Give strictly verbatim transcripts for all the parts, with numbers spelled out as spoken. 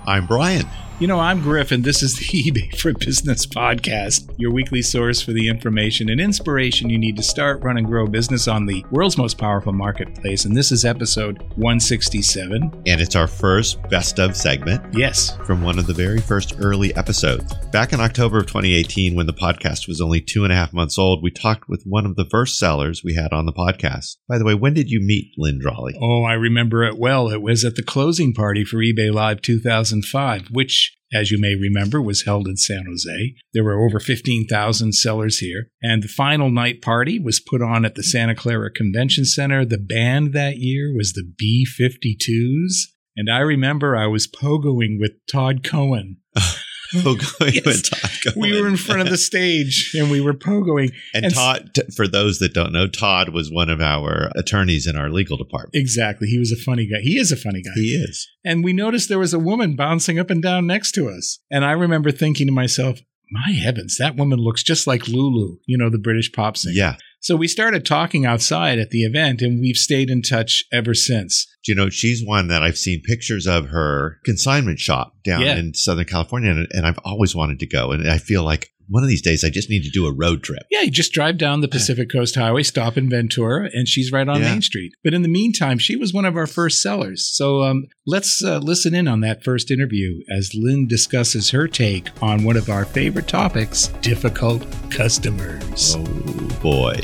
I'm Brian. You know, I'm Griff, and this is the eBay for Business podcast, your weekly source for the information and inspiration you need to start, run, and grow a business on the world's most powerful marketplace. And this is episode one sixty-seven. And it's our first best of segment. Yes. From one of the very first early episodes. Back in October of twenty eighteen, when the podcast was only two and a half months old, we talked with one of the first sellers we had on the podcast. By the way, when did you meet Lynn Drawley? Oh, I remember it well. It was at the closing party for eBay Live two thousand five, which, as you may remember, was held in San Jose. There were over fifteen thousand sellers here. And the final night party was put on at the Santa Clara Convention Center. The band that year was the B fifty-twos. And I remember I was pogoing with Todd Cohen. Pogoing Yes. with Todd Cohen. We were in front of the stage and we were pogoing. And, and Todd, t- for those that don't know, Todd was one of our attorneys in our legal department. Exactly. He was a funny guy. He is a funny guy. He is. And we noticed there was a woman bouncing up and down next to us. And I remember thinking to myself, my heavens, that woman looks just like Lulu, you know, the British pop singer. Yeah. So we started talking outside at the event, and we've stayed in touch ever since. Do you know, she's one that I've seen pictures of her consignment shop down Yeah. in Southern California, and, and I've always wanted to go. And I feel like one of these days I just need to do a road trip. Yeah, you just drive down the Pacific Coast Highway, stop in Ventura, and she's right on Yeah. Main Street. But in the meantime, she was one of our first sellers. So um, let's uh, listen in on that first interview as Lynn discusses her take on one of our favorite topics, difficult customers. Oh, boy.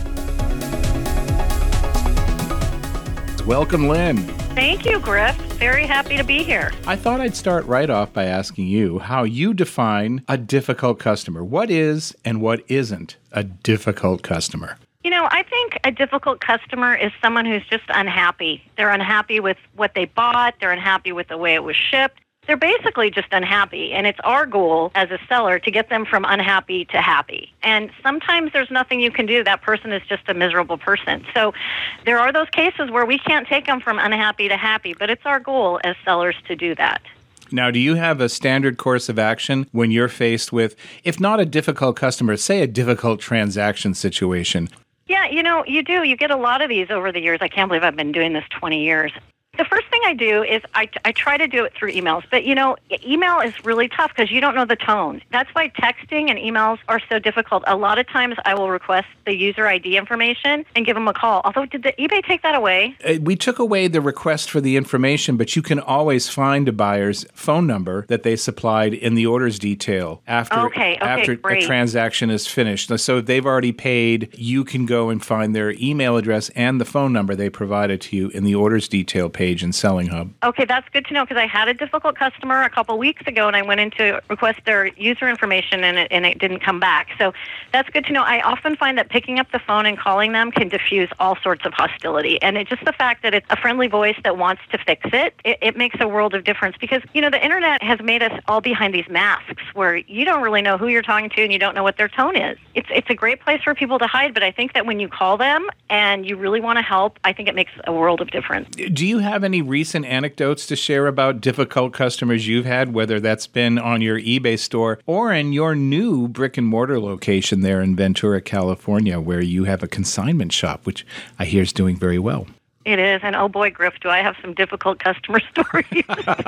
Welcome, Lynn. Thank you, Griff. Very happy to be here. I thought I'd start right off by asking you how you define a difficult customer. What is and what isn't a difficult customer? You know, I think a difficult customer is someone who's just unhappy. They're unhappy with what they bought. They're unhappy with the way it was shipped. They're basically just unhappy, and it's our goal as a seller to get them from unhappy to happy. And sometimes there's nothing you can do. That person is just a miserable person. So there are those cases where we can't take them from unhappy to happy, but it's our goal as sellers to do that. Now, do you have a standard course of action when you're faced with, if not a difficult customer, say a difficult transaction situation? Yeah, you know, you do. You get a lot of these over the years. I can't believe I've been doing this twenty years. The first thing I do is I, I try to do it through emails. But, you know, email is really tough because you don't know the tone. That's why texting and emails are so difficult. A lot of times I will request the user I D information and give them a call. Although, did the eBay take that away? Uh, we took away the request for the information, but you can always find a buyer's phone number that they supplied in the orders detail after, Okay, okay, after a great. transaction is finished. So if they've already paid, you can go and find their email address and the phone number they provided to you in the orders detail page in Selling Hub. Okay, that's good to know because I had a difficult customer a couple weeks ago and I went in to request their user information and it, and it didn't come back. So that's good to know. I often find that picking up the phone and calling them can diffuse all sorts of hostility. And it's just the fact that it's a friendly voice that wants to fix it, it, it makes a world of difference because, you know, the internet has made us all behind these masks where you don't really know who you're talking to and you don't know what their tone is. It's, it's a great place for people to hide, but I think that when you call them and you really want to help, I think it makes a world of difference. Do you have any recent anecdotes to share about difficult customers you've had, whether that's been on your eBay store or in your new brick and mortar location there in Ventura, California, where you have a consignment shop, which I hear is doing very well? It is, and oh boy, Griff, do I have some difficult customer stories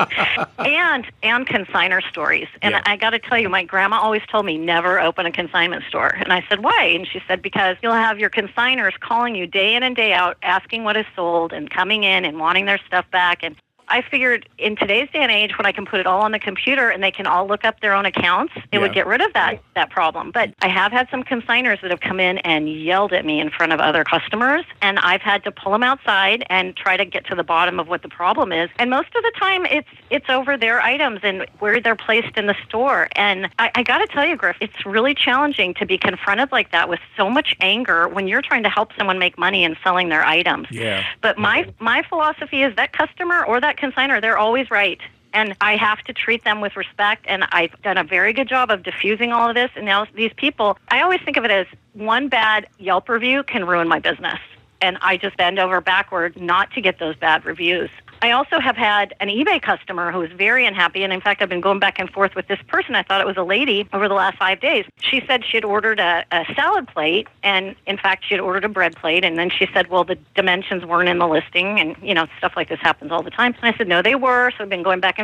and and consignor stories. And Yeah. I got to tell you, my grandma always told me never open a consignment store. And I said, why? And she said, because you'll have your consignors calling you day in and day out, asking what is sold and coming in and wanting their stuff back. And I figured in today's day and age, when I can put it all on the computer and they can all look up their own accounts, it Yeah. would get rid of that that problem. But I have had some consignors that have come in and yelled at me in front of other customers, and I've had to pull them outside and try to get to the bottom of what the problem is. And most of the time, it's it's over their items and where they're placed in the store. And I, I got to tell you, Griff, it's really challenging to be confronted like that with so much anger when you're trying to help someone make money and selling their items. Yeah. But my my philosophy is that customer or that consignor, they're always right. And I have to treat them with respect, and I've done a very good job of diffusing all of this. And now these people, I always think of it as one bad Yelp review can ruin my business. And I just bend over backward not to get those bad reviews. I also have had an eBay customer who was very unhappy, and in fact, I've been going back and forth with this person. I thought it was a lady over the last five days. She said she had ordered a, a salad plate, and in fact, she had ordered a bread plate, and then she said, well, the dimensions weren't in the listing, and, you know, stuff like this happens all the time. And I said, no, they were, so I've been going back and forth.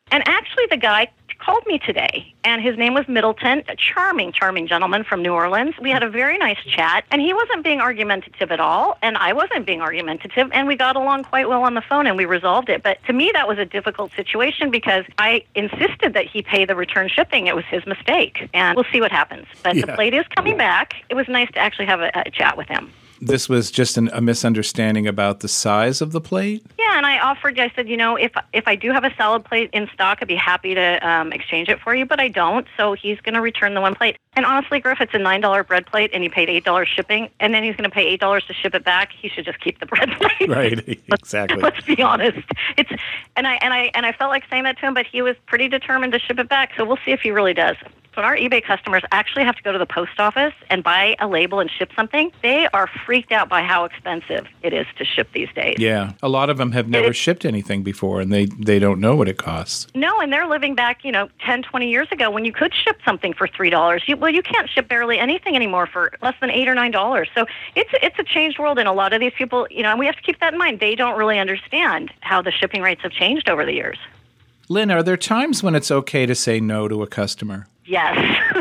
And actually, the guy called me today, and his name was Middleton, a charming, charming gentleman from New Orleans. We had a very nice chat, and he wasn't being argumentative at all, and I wasn't being argumentative, and we got along quite well on the phone, and we resolved it. But to me, that was a difficult situation because I insisted that he pay the return shipping. It was his mistake, and we'll see what happens. But yeah. The plate is coming back. It was nice to actually have a, a chat with him. This was just an, a misunderstanding about the size of the plate? Yeah, and I offered, I said, you know, if if I do have a salad plate in stock, I'd be happy to um, exchange it for you, but I don't, so he's going to return the one plate. And honestly, Griff, it's a nine dollars bread plate, and he paid eight dollars shipping, and then he's going to pay eight dollars to ship it back. He should just keep the bread plate. Right, exactly. Let's, let's be honest. It's and I and I and I felt like saying that to him, but he was pretty determined to ship it back, so we'll see if he really does. When our eBay customers actually have to go to the post office and buy a label and ship something, they are freaked out by how expensive it is to ship these days. Yeah. A lot of them have never shipped anything before, and they, they don't know what it costs. No, and they're living back, you know, ten, twenty years ago when you could ship something for three dollars. You, well, you can't ship barely anything anymore for less than eight dollars or nine dollars. So it's, it's a changed world, and a lot of these people, you know, and we have to keep that in mind. They don't really understand how the shipping rates have changed over the years. Lynn, are there times when it's okay to say no to a customer? Yes.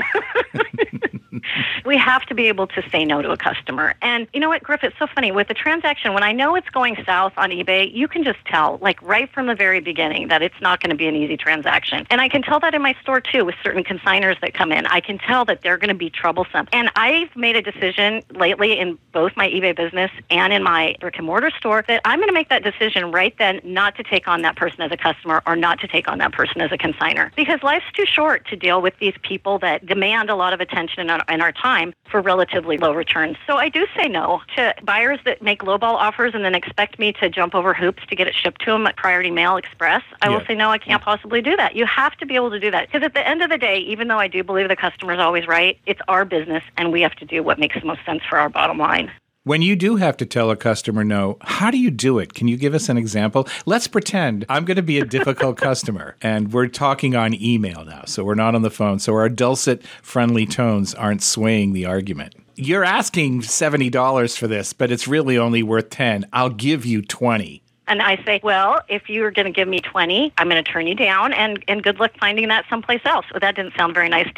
We have to be able to say no to a customer. And you know what, Griff, it's so funny. With the transaction, when I know it's going south on eBay, you can just tell, like right from the very beginning, that it's not going to be an easy transaction. And I can tell that in my store, too, with certain consigners that come in. I can tell that they're going to be troublesome. And I've made a decision lately in both my eBay business and in my brick-and-mortar store that I'm going to make that decision right then not to take on that person as a customer or not to take on that person as a consigner. Because life's too short to deal with these people that demand a lot of attention and our, and our time for relatively low returns. So I do say no to buyers that make lowball offers and then expect me to jump over hoops to get it shipped to them at Priority Mail Express. I yeah. will say, no, I can't possibly do that. You have to be able to do that. Because at the end of the day, even though I do believe the customer's always right, it's our business, and we have to do what makes the most sense for our bottom line. When you do have to tell a customer no, how do you do it? Can you give us an example? Let's pretend I'm going to be a difficult customer, and we're talking on email now, so we're not on the phone, so our dulcet, friendly tones aren't swaying the argument. You're asking seventy dollars for this, but it's really only worth ten dollars. I'll give you twenty dollars. And I say, well, if you're going to give me twenty, I'm going to turn you down, and, and good luck finding that someplace else. Well, that didn't sound very nice.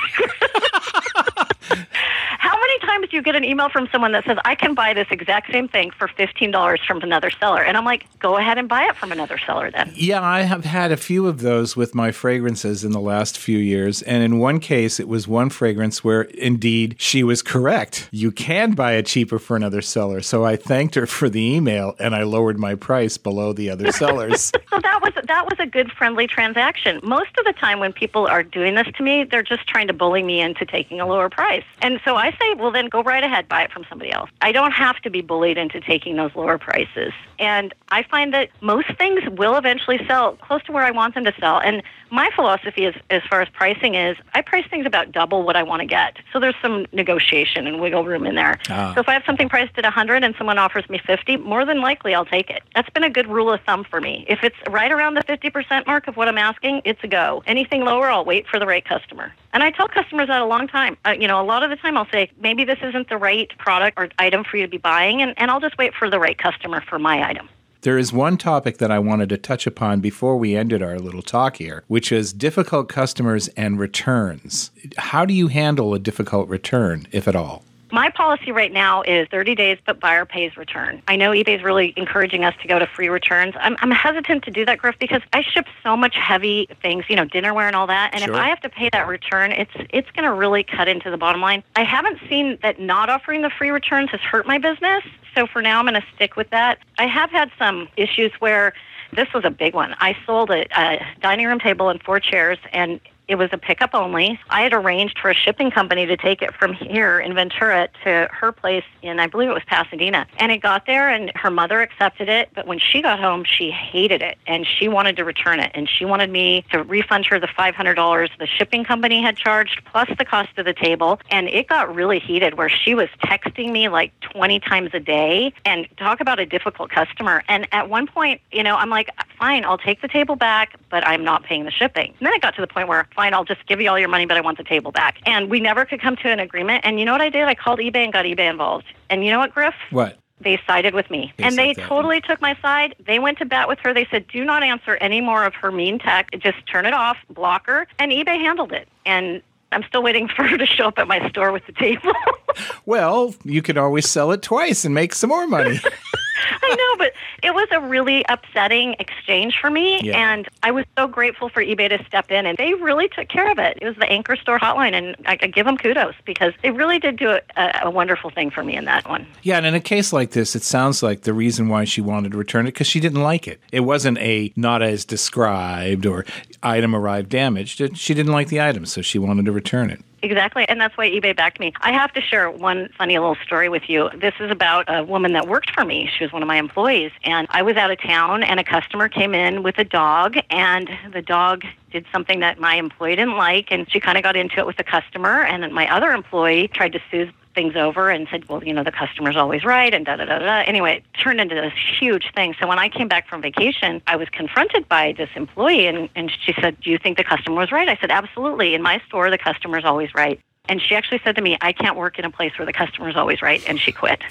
How many times do you get an email from someone that says, I can buy this exact same thing for fifteen dollars from another seller? And I'm like, go ahead and buy it from another seller then. Yeah, I have had a few of those with my fragrances in the last few years. And in one case, it was one fragrance where indeed she was correct. You can buy it cheaper for another seller. So I thanked her for the email, and I lowered my price below the other sellers. So that was that was a good, friendly transaction. Most of the time when people are doing this to me, they're just trying to bully me into taking a lower price. And so I say, well, then go right ahead, buy it from somebody else. I don't have to be bullied into taking those lower prices. And I find that most things will eventually sell close to where I want them to sell. And my philosophy is, as far as pricing is, I price things about double what I want to get. So there's some negotiation and wiggle room in there. Ah. So if I have something priced at one hundred dollars and someone offers me fifty dollars, more than likely I'll take it. That's been a good rule of thumb for me. If it's right around the fifty percent mark of what I'm asking, it's a go. Anything lower, I'll wait for the right customer. And I tell customers that a long time. Uh, you know, a lot of the time I'll say, maybe this isn't the right product or item for you to be buying, and, and I'll just wait for the right customer for my item. There is one topic that I wanted to touch upon before we ended our little talk here, which is difficult customers and returns. How do you handle a difficult return, if at all? My policy right now is thirty days, but buyer pays return. I know eBay is really encouraging us to go to free returns. I'm, I'm hesitant to do that, Griff, because I ship so much heavy things, you know, dinnerware and all that. And sure. If I have to pay that return, it's it's going to really cut into the bottom line. I haven't seen that not offering the free returns has hurt my business. So for now, I'm going to stick with that. I have had some issues where this was a big one. I sold a, a dining room table and four chairs, and it was a pickup only. I had arranged for a shipping company to take it from here in Ventura to her place in, I believe it was Pasadena. And it got there, and her mother accepted it. But when she got home, she hated it, and she wanted to return it. And she wanted me to refund her the five hundred dollars the shipping company had charged, plus the cost of the table. And it got really heated, where she was texting me like twenty times a day. And talk about a difficult customer. And at one point, you know, I'm like, fine, I'll take the table back, but I'm not paying the shipping. And then it got to the point where, fine, I'll just give you all your money, but I want the table back. And we never could come to an agreement. And you know what I did? I called eBay and got eBay involved. And you know what, Griff? What? they sided with me. They and they said that. totally took my side. They went to bat with her. They said, do not answer any more of her mean text. Just turn it off, block her. And eBay handled it. And I'm still waiting for her to show up at my store with the table. Well, you could always sell it twice and make some more money. I know, but it was a really upsetting exchange for me, Yeah. and I was so grateful for eBay to step in, and they really took care of it. It was the Anchor Store hotline, and I, I give them kudos because they really did do a, a wonderful thing for me in that one. Yeah, and in a case like this, it sounds like the reason why she wanted to return it because she didn't like it. It wasn't a not as described or item arrived damaged. She didn't like the item, so she wanted to return it. Exactly, and that's why eBay backed me. I have to share one funny little story with you. This is about a woman that worked for me. She was one of my employees, and I was out of town, and a customer came in with a dog, and the dog did something that my employee didn't like, and she kind of got into it with the customer, and my other employee tried to soothe things over and said, well, you know, the customer's always right, and da-da-da-da. Anyway, it turned into this huge thing. So when I came back from vacation, I was confronted by this employee, and, and she said, do you think the customer was right? I said, absolutely. In my store, the customer's always right. And she actually said to me, I can't work in a place where the customer's always right, and she quit.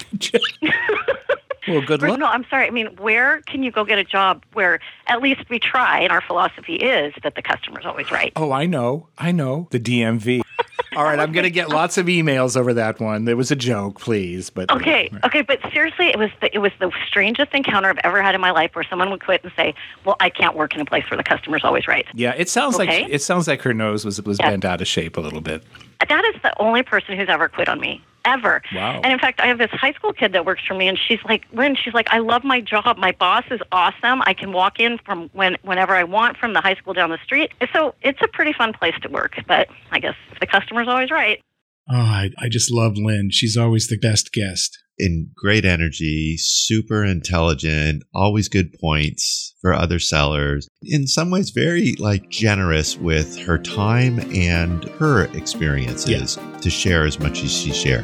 Well, good luck. No, I'm sorry. I mean, where can you go get a job where at least we try, and our philosophy is that the customer's always right? Oh, I know. I know. The D M V. All right, I'm going to get lots of emails over that one. There was a joke, please. But Okay, okay, but seriously, it was the, it was the strangest encounter I've ever had in my life where someone would quit and say, well, I can't work in a place where the customer's always right. Yeah, it sounds Okay. like it sounds like her nose was was Yeah. bent out of shape a little bit. That is the only person who's ever quit on me, ever. Wow. And in fact, I have this high school kid that works for me, and she's like, Lynn, she's like, I love my job. My boss is awesome. I can walk in from when whenever I want from the high school down the street. So it's a pretty fun place to work, but I guess the customer's always right. Oh, I, I just love Lynn. She's always the best guest. In great energy, super intelligent, always good points for other sellers. In some ways, very like generous with her time and her experiences to share as much as she shared.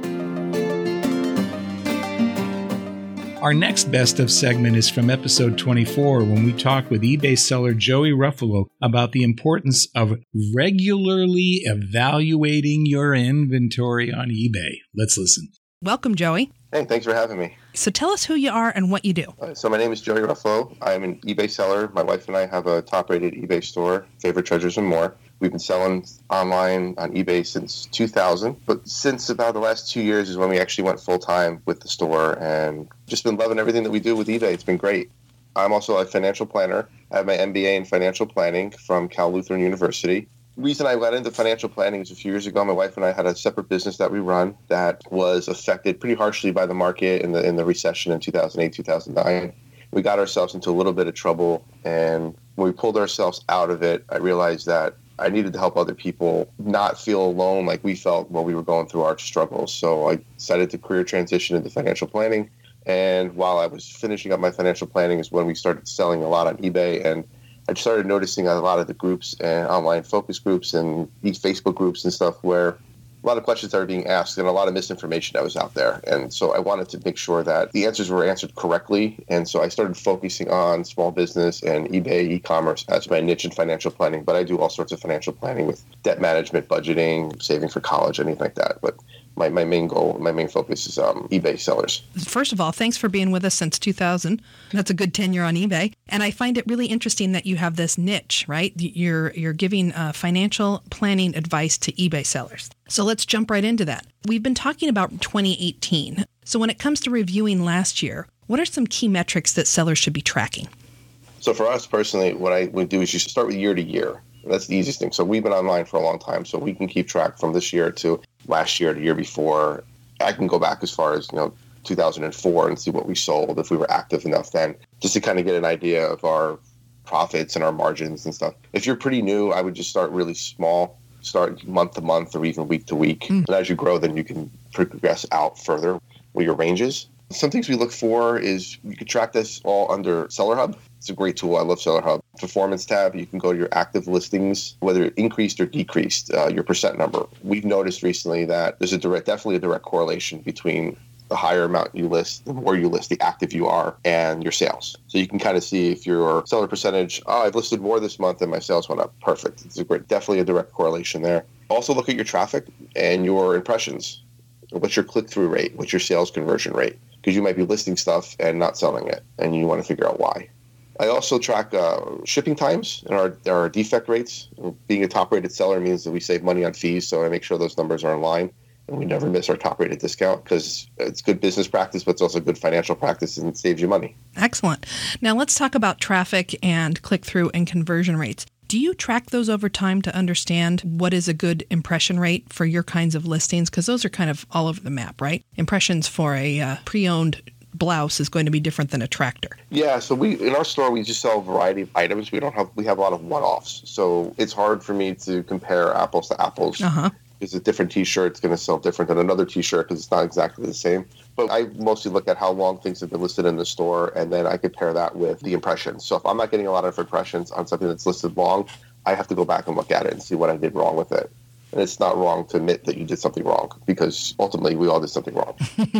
Our next best of segment is from episode twenty-four, when we talked with eBay seller Joey Ruffalo about the importance of regularly evaluating your inventory on eBay. Let's listen. Welcome, Joey. Hey, thanks for having me. So tell us who you are and what you do. Uh, so my name is Joey Ruffalo. I'm an eBay seller. My wife and I have a top-rated eBay store, Favorite Treasures and More. We've been selling online on eBay since two thousand, but since about the last two years is when we actually went full-time with the store, and just been loving everything that we do with eBay. It's been great. I'm also a financial planner. I have my M B A in financial planning from Cal Lutheran University. The reason I got into financial planning is a few years ago, my wife and I had a separate business that we run that was affected pretty harshly by the market in the in the recession in two thousand eight, two thousand nine. We got ourselves into a little bit of trouble, and when we pulled ourselves out of it, I realized that I needed to help other people not feel alone like we felt while we were going through our struggles. So I decided to career transition into financial planning. And while I was finishing up my financial planning is when we started selling a lot on eBay. And I started noticing a lot of the groups and online focus groups and these Facebook groups and stuff where a lot of questions that were being asked and a lot of misinformation that was out there. And so I wanted to make sure that the answers were answered correctly. And so I started focusing on small business and eBay e-commerce as my niche in financial planning. But I do all sorts of financial planning with debt management, budgeting, saving for college, anything like that. But my, my main goal, my main focus is um, eBay sellers. First of all, thanks for being with us since two thousand. That's a good tenure on eBay. And I find it really interesting that you have this niche, right? You're you're giving uh, financial planning advice to eBay sellers. So let's jump right into that. We've been talking about twenty eighteen. So when it comes to reviewing last year, what are some key metrics that sellers should be tracking? So for us personally, what I would do is you start with year to year. That's the easiest thing. So we've been online for a long time, so we can keep track from this year to last year to year before. I can go back as far as, you know, two thousand four and see what we sold if we were active enough then, just to kind of get an idea of our profits and our margins and stuff. If you're pretty new, I would just start really small, start month to month or even week to week. Mm. And as you grow, then you can progress out further with your ranges. Some things we look for is you can track this all under Seller Hub. It's a great tool. I love Seller Hub. Performance tab, you can go to your active listings, whether it increased or decreased uh, your percent number. We've noticed recently that there's a direct, definitely a direct correlation between the higher amount you list, the more you list, the active you are, and your sales. So you can kind of see if your seller percentage, oh, I've listed more this month and my sales went up. Perfect. It's a great, definitely a direct correlation there. Also look at your traffic and your impressions. What's your click-through rate? What's your sales conversion rate? because you might be listing stuff and not selling it, and you want to figure out why. I also track uh, shipping times and our, our defect rates. Being a top-rated seller means that we save money on fees, so I make sure those numbers are in line, and we never miss our top-rated discount because it's good business practice, but it's also good financial practice, and it saves you money. Excellent. Now let's talk about traffic and click-through and conversion rates. Do you track those over time to understand what is a good impression rate for your kinds of listings? Because those are kind of all over the map, right? Impressions for a uh, pre-owned blouse is going to be different than a tractor. Yeah, so we in our store we just sell a variety of items. We don't have we have a lot of one-offs, so it's hard for me to compare apples to apples. Uh-huh. Because a different T-shirt is going to sell different than another T-shirt because it's not exactly the same. But I mostly look at how long things have been listed in the store, and then I compare that with the impressions. So if I'm not getting a lot of impressions on something that's listed long, I have to go back and look at it and see what I did wrong with it. And it's not wrong to admit that you did something wrong because ultimately we all did something wrong.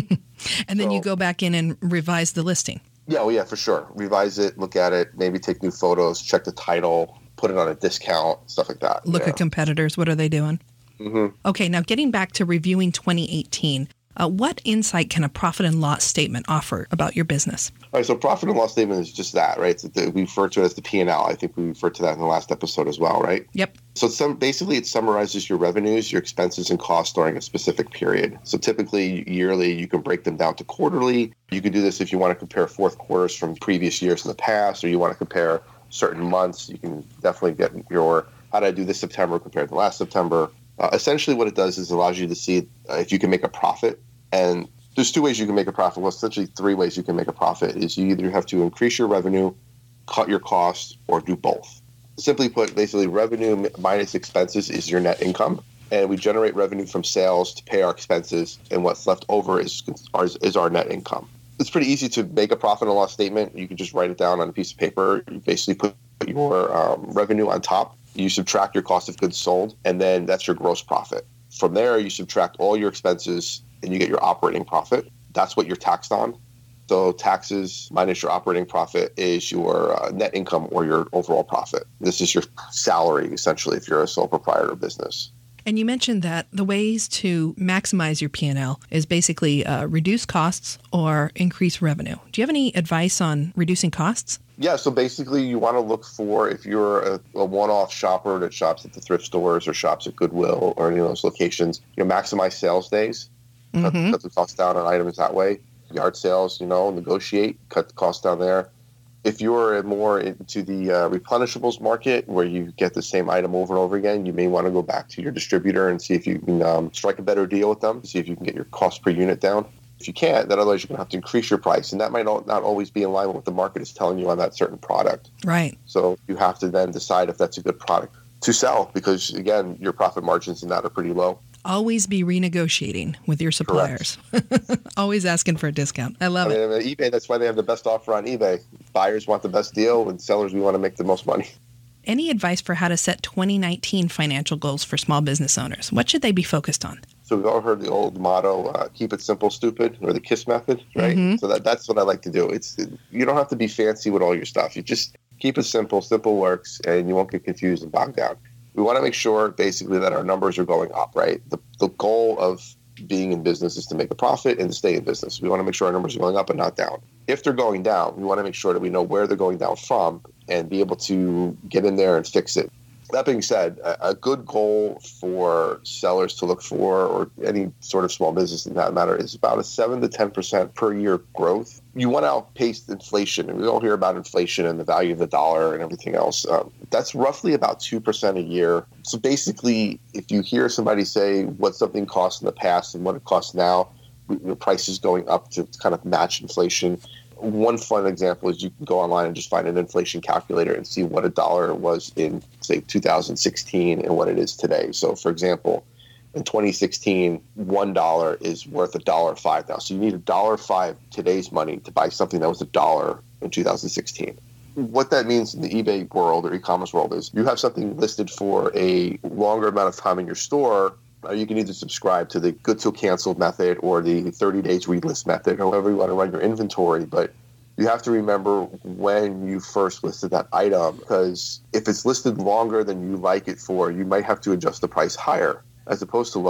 And then so, you go back in and revise the listing. Yeah, well, yeah, for sure. Revise it, look at it, maybe take new photos, check the title, put it on a discount, stuff like that. Look yeah. at competitors. What are they doing? Mm-hmm. Okay, now getting back to reviewing twenty eighteen, uh, what insight can a profit and loss statement offer about your business? All right, so profit and loss statement is just that, right? So the, we refer to it as the P and L. I think we referred to that in the last episode as well, right? Yep. So it's some, basically it summarizes your revenues, your expenses, and costs during a specific period. So typically yearly, you can break them down to quarterly. You can do this if you want to compare fourth quarters from previous years in the past, or you want to compare certain months. You can definitely get your, how did I do this September compared to last September? Uh, essentially what it does is it allows you to see uh, if you can make a profit. And there's two ways you can make a profit. Well, essentially three ways you can make a profit is you either have to increase your revenue, cut your costs, or do both. Simply put, basically revenue minus expenses is your net income. And we generate revenue from sales to pay our expenses. And what's left over is, is our net income. It's pretty easy to make a profit and loss statement. You can just write it down on a piece of paper. You basically put your um, revenue on top. You subtract your cost of goods sold, and then that's your gross profit. From there, you subtract all your expenses, and you get your operating profit. That's what you're taxed on. So taxes minus your operating profit is your uh, net income or your overall profit. This is your salary, essentially, if you're a sole proprietor business. And you mentioned that the ways to maximize your P and L is basically uh, reduce costs or increase revenue. Do you have any advice on reducing costs? Yeah, so basically you want to look for, if you're a, a one-off shopper that shops at the thrift stores or shops at Goodwill or any of those locations, you know, maximize sales days, mm-hmm. cut, cut the cost down on items that way. Yard sales, you know, negotiate, cut the cost down there. If you're more into the uh, replenishables market where you get the same item over and over again, you may want to go back to your distributor and see if you can um, strike a better deal with them, see if you can get your cost per unit down. If you can't, then otherwise you're going to have to increase your price, and that might not always be in line with what the market is telling you on that certain product. Right. So you have to then decide if that's a good product to sell because, again, your profit margins in that are pretty low. Always be renegotiating with your suppliers. Always asking for a discount. I love I mean, it. eBay, that's why they have the best offer on eBay. Buyers want the best deal, and sellers, we want to make the most money. Any advice for how to set twenty nineteen financial goals for small business owners? What should they be focused on? So we've all heard the old motto, uh, keep it simple, stupid, or the KISS method, right? Mm-hmm. So that, that's what I like to do. It's you don't have to be fancy with all your stuff. You just keep it simple. Simple works, and you won't get confused and bogged down. We want to make sure, basically, that our numbers are going up, right? The, the goal of being in business is to make a profit and to stay in business. We want to make sure our numbers are going up and not down. If they're going down, we want to make sure that we know where they're going down from and be able to get in there and fix it. That being said, a, a good goal for sellers to look for, or any sort of small business in that matter, is about a seven to ten percent per year growth. You want to outpace inflation, and we all hear about inflation and the value of the dollar and everything else. Um, that's roughly about two percent a year. So basically, if you hear somebody say what something cost in the past and what it costs now, the price is going up to kind of match inflation. One fun example is you can go online and just find an inflation calculator and see what a dollar was in, say, two thousand sixteen and what it is today. So, for example, in twenty sixteen, one dollar is worth a dollar five now. So you need a dollar five today's money to buy something that was a dollar in two thousand sixteen. What that means in the eBay world or e-commerce world is you have something listed for a longer amount of time in your store. Uh, you can either subscribe to the good till canceled method or the thirty days relist method, however you want to run your inventory. But you have to remember when you first listed that item, because if it's listed longer than you like it for, you might have to adjust the price higher as opposed to lower.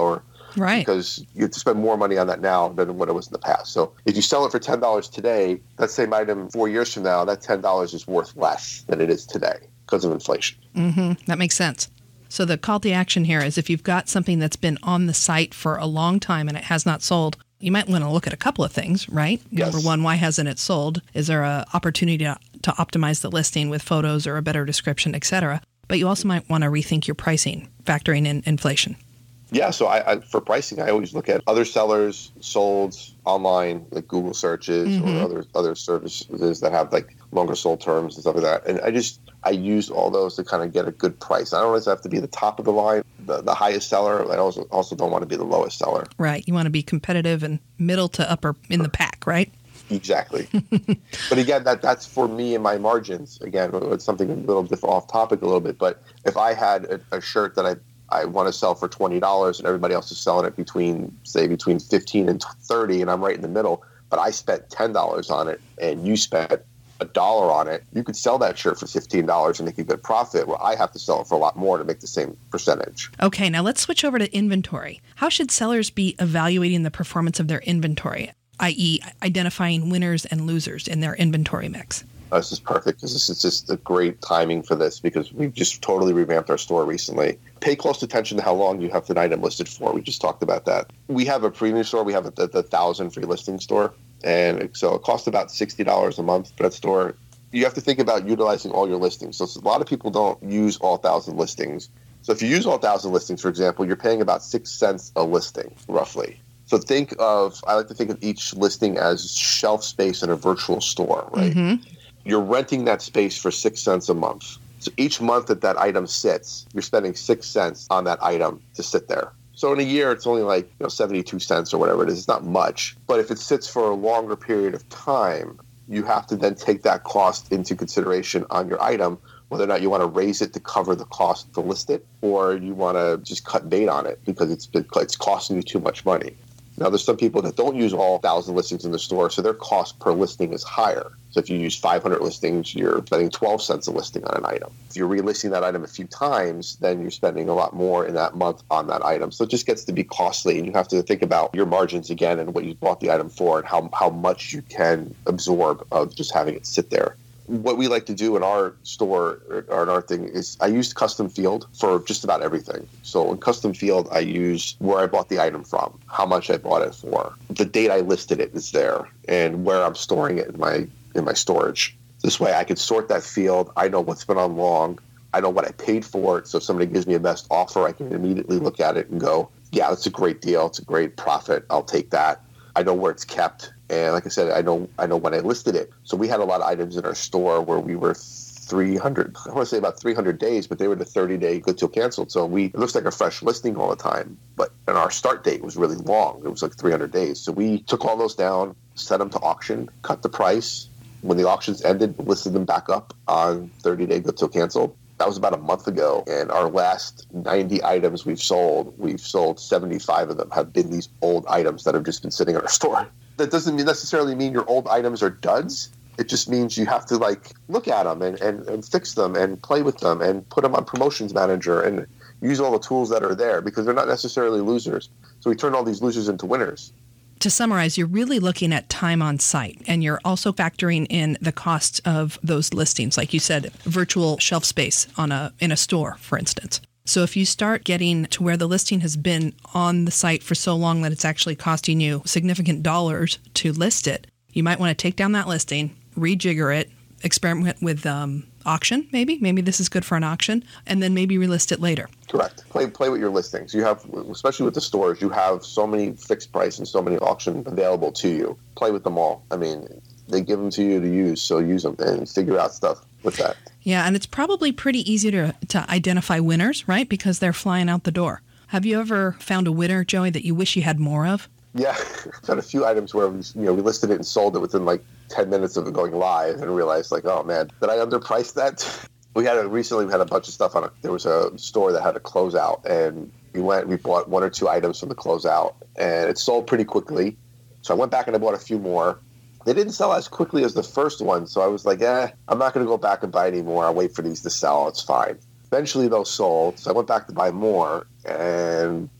Right. Because you have to spend more money on that now than what it was in the past. So if you sell it for ten dollars today, that same item four years from now, that ten dollars is worth less than it is today because of inflation. Mm-hmm. That makes sense. So the call to action here is if you've got something that's been on the site for a long time and it has not sold, you might want to look at a couple of things, right? Yes. Number one, why hasn't it sold? Is there an opportunity to, to optimize the listing with photos or a better description, et cetera? But you also might want to rethink your pricing, factoring in inflation. Yeah, so I, I for pricing, I always look at other sellers sold online, like Google searches mm-hmm. or other other services that have like longer sold terms and stuff like that. And I just, I use all those to kind of get a good price. I don't always have to be the top of the line, the, the highest seller. I also also don't want to be the lowest seller. Right. You want to be competitive and middle to upper in the pack, right? Exactly. But again, that that's for me and my margins. Again, it's something a little different, off topic a little bit. But if I had a, a shirt that I I want to sell for twenty dollars and everybody else is selling it between, say, between fifteen and thirty, and I'm right in the middle, but I spent ten dollars on it and you spent a dollar on it, you could sell that shirt for fifteen dollars and make a good profit, where I have to sell it for a lot more to make the same percentage. Okay, now let's switch over to inventory. How should sellers be evaluating the performance of their inventory, that is identifying winners and losers in their inventory mix? Uh, this is perfect because this is just a great timing for this because we've just totally revamped our store recently. Pay close attention to how long you have an item listed for. We just talked about that. We have a premium store. We have a, the, the one thousand free listing store. And so it costs about sixty dollars a month for that store. You have to think about utilizing all your listings. So a lot of people don't use all one thousand listings. So if you use all one thousand listings, for example, you're paying about six cents a listing, roughly. So think of, I like to think of each listing as shelf space in a virtual store, right? Mm-hmm. You're renting that space for six cents a month. So each month that that item sits, you're spending six cents on that item to sit there. So in a year, it's only like, you know, seventy-two cents or whatever it is. It's not much. But if it sits for a longer period of time, you have to then take that cost into consideration on your item, whether or not you want to raise it to cover the cost to list it, or you want to just cut bait on it because it's it's costing you too much money. Now, there's some people that don't use all one thousand listings in the store, so their cost per listing is higher. So if you use five hundred listings, you're spending twelve cents a listing on an item. If you're relisting that item a few times, then you're spending a lot more in that month on that item. So it just gets to be costly, and you have to think about your margins again and what you bought the item for and how, how much you can absorb of just having it sit there. What we like to do in our store or in our thing is I use custom field for just about everything. So in custom field, I use where I bought the item from, how much I bought it for, the date I listed it is there, and where I'm storing it in my in my storage. This way I can sort that field. I know what's been on long. I know what I paid for it. So if somebody gives me a best offer, I can immediately look at it and go, yeah, it's a great deal. It's a great profit. I'll take that. I know where it's kept. And like I said, I know I know when I listed it. So we had a lot of items in our store where we were three hundred, I want to say about three hundred days, but they were the thirty-day good till canceled. So we it looks like a fresh listing all the time. But and our start date was really long. It was like three hundred days. So we took all those down, set them to auction, cut the price. When the auctions ended, listed them back up on thirty-day good till canceled. That was about a month ago, and our last ninety items we've sold, we've sold seventy-five of them have been these old items that have just been sitting in our store. That doesn't necessarily mean your old items are duds. It just means you have to like look at them and, and, and fix them and play with them and put them on Promotions Manager and use all the tools that are there because they're not necessarily losers. So we turn all these losers into winners. To summarize, you're really looking at time on site, and you're also factoring in the cost of those listings, like you said, virtual shelf space on a in a store, for instance. So if you start getting to where the listing has been on the site for so long that it's actually costing you significant dollars to list it, you might want to take down that listing, rejigger it, experiment with um, auction, maybe. Maybe this is good for an auction, and then maybe relist it later. Correct. Play play with your listings. You have, especially with the stores, you have so many fixed price and so many auction available to you. Play with them all. I mean, they give them to you to use, so use them and figure out stuff with that. Yeah, and it's probably pretty easy to to identify winners, right? Because they're flying out the door. Have you ever found a winner, Joey, that you wish you had more of? Yeah, I've had a few items where we, you know, we listed it and sold it within like ten minutes of it going live and realized like, oh man, did I underprice that? We had a, recently we had a bunch of stuff on it. There was a store that had a closeout, and we went, we bought one or two items from the closeout, and it sold pretty quickly. So I went back and I bought a few more. They didn't sell as quickly as the first one, so I was like, eh, I'm not going to go back and buy any more. I'll wait for these to sell. It's fine. Eventually, those sold, so I went back to buy more, and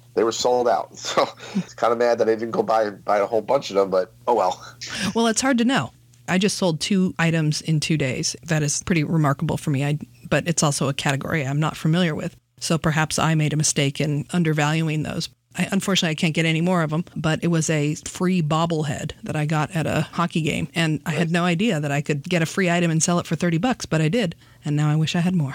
they were sold out. So it's kind of mad that I didn't go buy buy a whole bunch of them, but oh well. Well, it's hard to know. I just sold two items in two days. That is pretty remarkable for me, I, but it's also a category I'm not familiar with. So perhaps I made a mistake in undervaluing those. I, unfortunately, I can't get any more of them, but it was a free bobblehead that I got at a hockey game. And I had no idea that I could get a free item and sell it for thirty bucks, but I did. And now I wish I had more.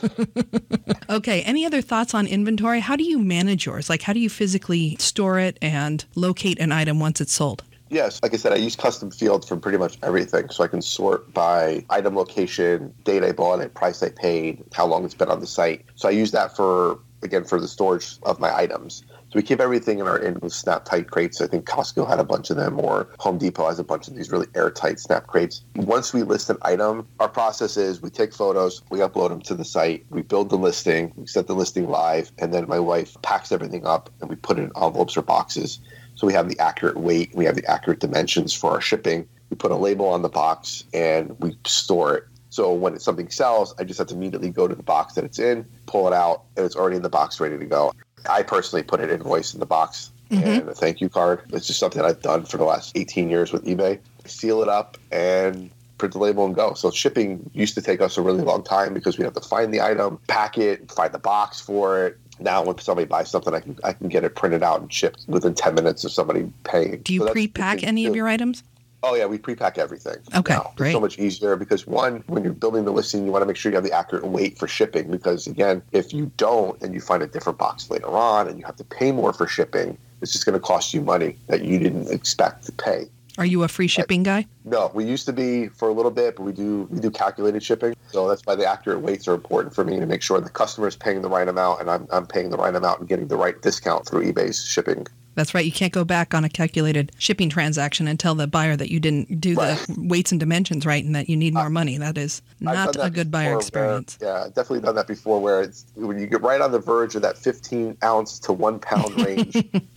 Okay. Any other thoughts on inventory? How do you manage yours? Like, how do you physically store it and locate an item once it's sold? Yes. Like I said, I use custom fields for pretty much everything. So I can sort by item location, date I bought it, price I paid, how long it's been on the site. So I use that for, again, for the storage of my items. So we keep everything in our in snap tight crates. I think Costco had a bunch of them, or Home Depot has a bunch of these really airtight snap crates. Once we list an item, our process is we take photos, we upload them to the site, we build the listing, we set the listing live, and then my wife packs everything up and we put it in envelopes or boxes. So we have the accurate weight, we have the accurate dimensions for our shipping. We put a label on the box and we store it. So when something sells, I just have to immediately go to the box that it's in, pull it out, and it's already in the box ready to go. I personally put an invoice in the box mm-hmm. and a thank you card. It's just something I've done for the last eighteen years with eBay. Seal it up and print the label and go. So shipping used to take us a really long time because we have to find the item, pack it, find the box for it. Now when somebody buys something, I can I can get it printed out and shipped within ten minutes of somebody paying. Do you so pre-pack any of your items? Oh, yeah, we pre-pack everything. Okay, now. great. It's so much easier because, one, when you're building the listing, you want to make sure you have the accurate weight for shipping because, again, if you don't and you find a different box later on and you have to pay more for shipping, it's just going to cost you money that you didn't expect to pay. Are you a free shipping guy? No, we used to be for a little bit, but we do we do calculated shipping. So that's why the accurate weights are important for me to make sure the customer is paying the right amount and I'm, I'm paying the right amount and getting the right discount through eBay's shipping. That's right. You can't go back on a calculated shipping transaction and tell the buyer that you didn't do right. the weights and dimensions right and that you need more I, money. That is not that a good buyer experience. Where, yeah, definitely done that before where it's when you get right on the verge of that fifteen ounce to one pound range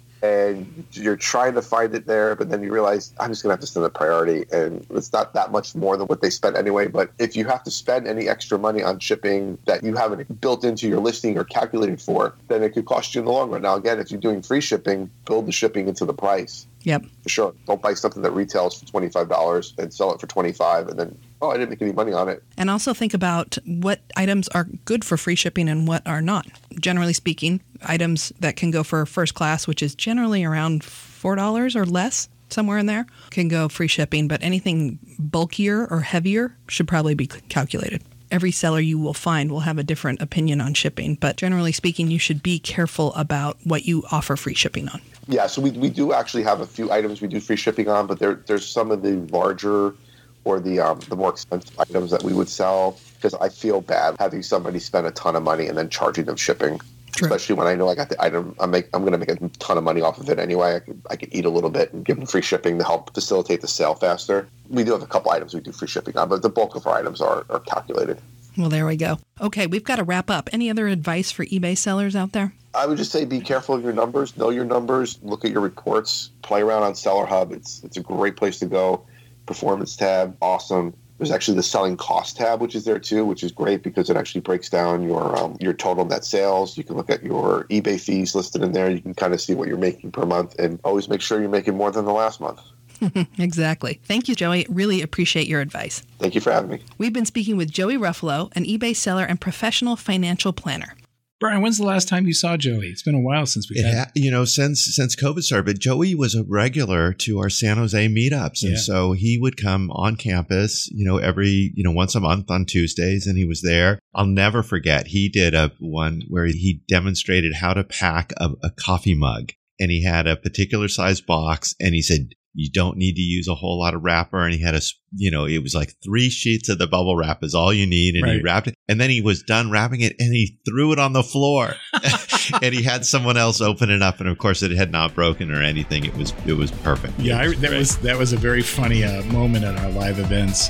and you're trying to find it there, but then you realize I'm just going to have to send a priority and it's not that much more than what they spent anyway. But if you have to spend any extra money on shipping that you haven't built into your listing or calculated for, then it could cost you in the long run. Now, again, if you're doing free shipping, build the shipping into the price. Yep. For sure. Don't buy something that retails for twenty-five dollars and sell it for twenty-five dollars and then, oh, I didn't make any money on it. And also think about what items are good for free shipping and what are not. Generally speaking, items that can go for first class, which is generally around four dollars or less, somewhere in there, can go free shipping. But anything bulkier or heavier should probably be calculated. Every seller you will find will have a different opinion on shipping. But generally speaking, you should be careful about what you offer free shipping on. Yeah, so we we do actually have a few items we do free shipping on, but there there's some of the larger or the um, the more expensive items that we would sell because I feel bad having somebody spend a ton of money and then charging them shipping. True. Especially when I know I got the item, I'm, make, I'm going to make a ton of money off of it anyway. I can, I can eat a little bit and give them free shipping to help facilitate the sale faster. We do have a couple items we do free shipping on, but the bulk of our items are, are calculated. Well, there we go. Okay, we've got to wrap up. Any other advice for eBay sellers out there? I would just say be careful of your numbers. Know your numbers. Look at your reports. Play around on Seller Hub. It's it's a great place to go. Performance tab, awesome. There's actually the selling cost tab, which is there too, which is great because it actually breaks down your um, your total net sales. You can look at your eBay fees listed in there. You can kind of see what you're making per month and always make sure you're making more than the last month. Exactly. Thank you, Joey. Really appreciate your advice. Thank you for having me. We've been speaking with Joey Ruffalo, an eBay seller and professional financial planner. Brian, when's the last time you saw Joey? It's been a while since we've it had ha- You know, since since COVID started, but Joey was a regular to our San Jose meetups. And yeah. so he would come on campus, you know, every, you know, once a month on Tuesdays, and he was there. I'll never forget. He did a one where he demonstrated how to pack a, a coffee mug. And he had a particular size box, and he said, you don't need to use a whole lot of wrapper. And he had a, you know, it was like three sheets of the bubble wrap is all you need. And right. he wrapped it. And then he was done wrapping it and he threw it on the floor and he had someone else open it up. And of course it had not broken or anything. It was, it was perfect. Yeah. Was I, that was, that was a very funny uh, moment at our live events.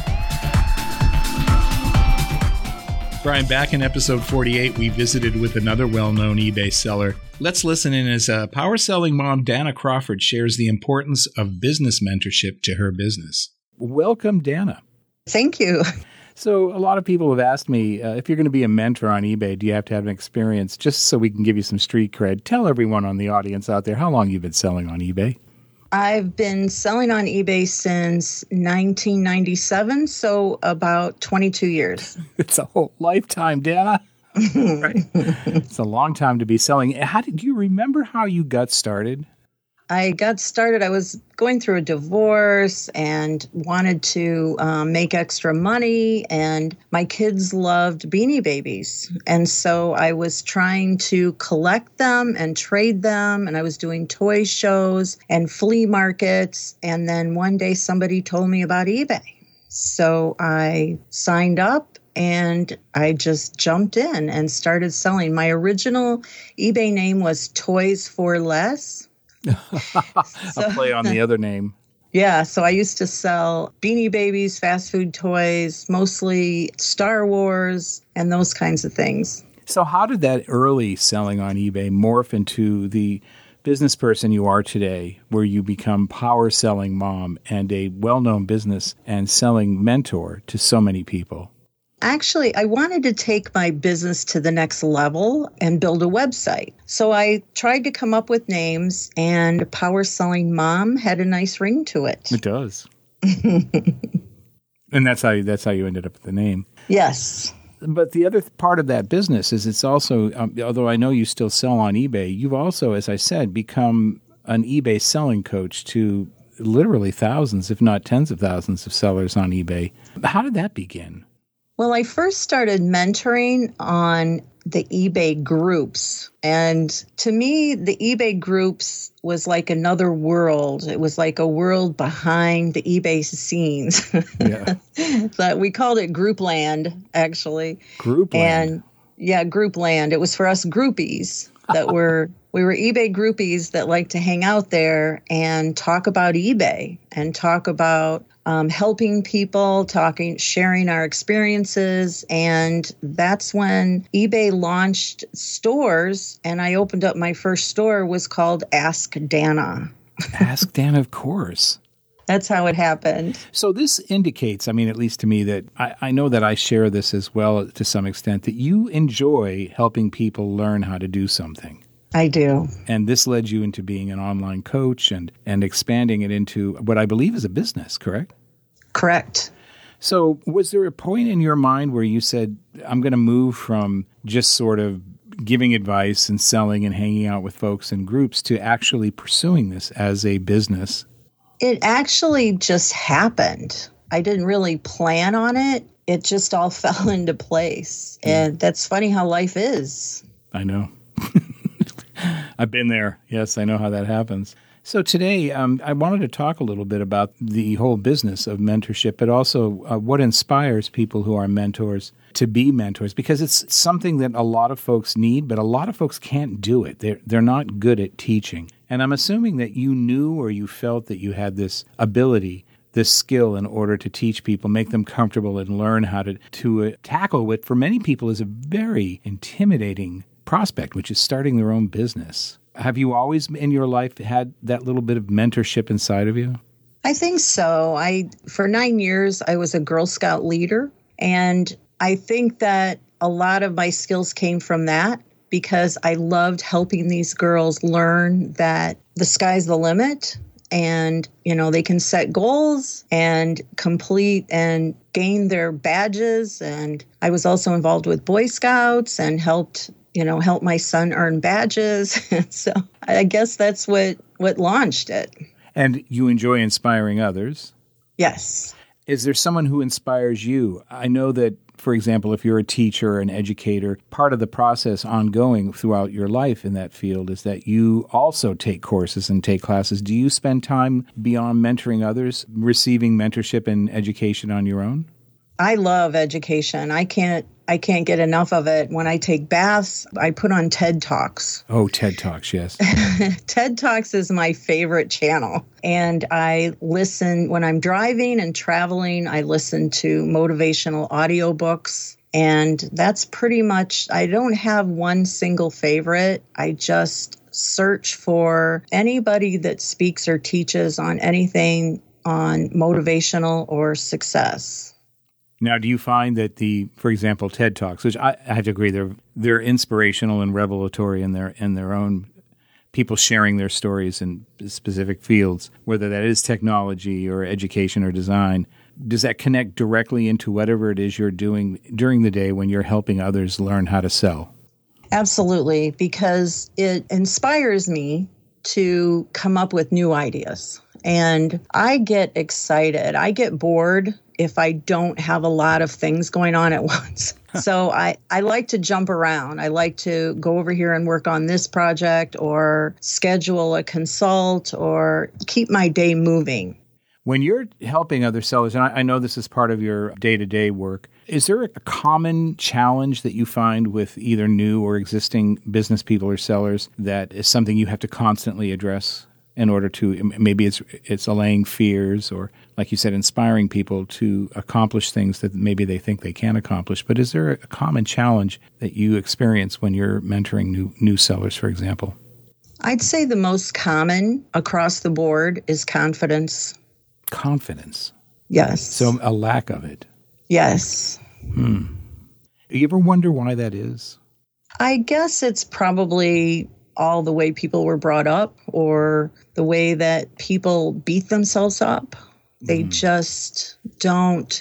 Brian, back in episode forty-eight, we visited with another well-known eBay seller. Let's listen in as uh, power-selling mom Dana Crawford shares the importance of business mentorship to her business. Welcome, Dana. Thank you. So a lot of people have asked me, uh, if you're going to be a mentor on eBay, do you have to have an experience? Just so we can give you some street cred, tell everyone on the audience out there how long you've been selling on eBay. I've been selling on eBay since nineteen ninety-seven, so about twenty-two years. It's a whole lifetime, Dana. Right? It's a long time to be selling. How did you remember how you got started? I got started, I was going through a divorce and wanted to um, make extra money, and my kids loved Beanie Babies. And so I was trying to collect them and trade them, and I was doing toy shows and flea markets. And then one day somebody told me about eBay. So I signed up and I just jumped in and started selling. My original eBay name was Toys for Less. So, I'll play on the other name. Yeah, so I used to sell Beanie Babies, fast food toys, mostly Star Wars, and those kinds of things. So how did that early selling on eBay morph into the business person you are today, where you become power selling mom and a well-known business and selling mentor to so many people? Actually, I wanted to take my business to the next level and build a website. So I tried to come up with names, and Power Selling Mom had a nice ring to it. It does. And that's how you, that's how you ended up with the name. Yes. But the other part of that business is it's also, um, although I know you still sell on eBay, you've also, as I said, become an eBay selling coach to literally thousands, if not tens of thousands of sellers on eBay. How did that begin? Well, I first started mentoring on the eBay groups. And to me, the eBay groups was like another world. It was like a world behind the eBay scenes. Yeah. So we called it Groupland, actually. Groupland. And yeah, Groupland. It was for us groupies that were, we were eBay groupies that like to hang out there and talk about eBay and talk about Um, helping people, talking, sharing our experiences. And that's when eBay launched stores, and I opened up my first store, was called Ask Dana. Ask Dana, of course. That's how it happened. So this indicates, I mean, at least to me, that I, I know that I share this as well to some extent, that you enjoy helping people learn how to do something. I do. And this led you into being an online coach and, and expanding it into what I believe is a business, correct? Correct. So was there a point in your mind where you said, I'm going to move from just sort of giving advice and selling and hanging out with folks and groups to actually pursuing this as a business? It actually just happened. I didn't really plan on it. It just all fell into place. Yeah. And that's funny how life is. I know. I've been there. Yes, I know how that happens. So today, um, I wanted to talk a little bit about the whole business of mentorship, but also uh, what inspires people who are mentors to be mentors, because it's something that a lot of folks need, but a lot of folks can't do it. They're, they're not good at teaching. And I'm assuming that you knew or you felt that you had this ability, this skill in order to teach people, make them comfortable and learn how to, to uh, tackle what for many people is a very intimidating prospect, which is starting their own business. Have you always in your life had that little bit of mentorship inside of you? I think so. I for nine years, I was a Girl Scout leader. And I think that a lot of my skills came from that because I loved helping these girls learn that the sky's the limit. And, you know, they can set goals and complete and gain their badges. And I was also involved with Boy Scouts and helped you know, help my son earn badges. So I guess that's what, what launched it. And you enjoy inspiring others. Yes. Is there someone who inspires you? I know that, for example, if you're a teacher or an educator, part of the process ongoing throughout your life in that field is that you also take courses and take classes. Do you spend time beyond mentoring others, receiving mentorship and education on your own? I love education. I can't I can't get enough of it. When I take baths, I put on TED Talks. Oh, TED Talks, yes. TED Talks is my favorite channel. And I listen when I'm driving and traveling, I listen to motivational audiobooks. And that's pretty much, I don't have one single favorite. I just search for anybody that speaks or teaches on anything on motivational or success. Now, do you find that the, for example, TED Talks, which I, I have to agree, they're they're inspirational and revelatory in their in their own, people sharing their stories in specific fields, whether that is technology or education or design. Does that connect directly into whatever it is you're doing during the day when you're helping others learn how to sell? Absolutely, because it inspires me to come up with new ideas. And I get excited. I get bored if I don't have a lot of things going on at once. So I, I like to jump around. I like to go over here and work on this project or schedule a consult or keep my day moving. When you're helping other sellers, and I, I know this is part of your day-to-day work, is there a common challenge that you find with either new or existing business people or sellers that is something you have to constantly address in order to, maybe it's it's allaying fears or, like you said, inspiring people to accomplish things that maybe they think they can accomplish? But is there a common challenge that you experience when you're mentoring new new sellers, for example? I'd say the most common across the board is confidence. Confidence? Yes. So a lack of it? Yes. Hmm. You ever wonder why that is? I guess it's probably all the way people were brought up or the way that people beat themselves up. They mm. just don't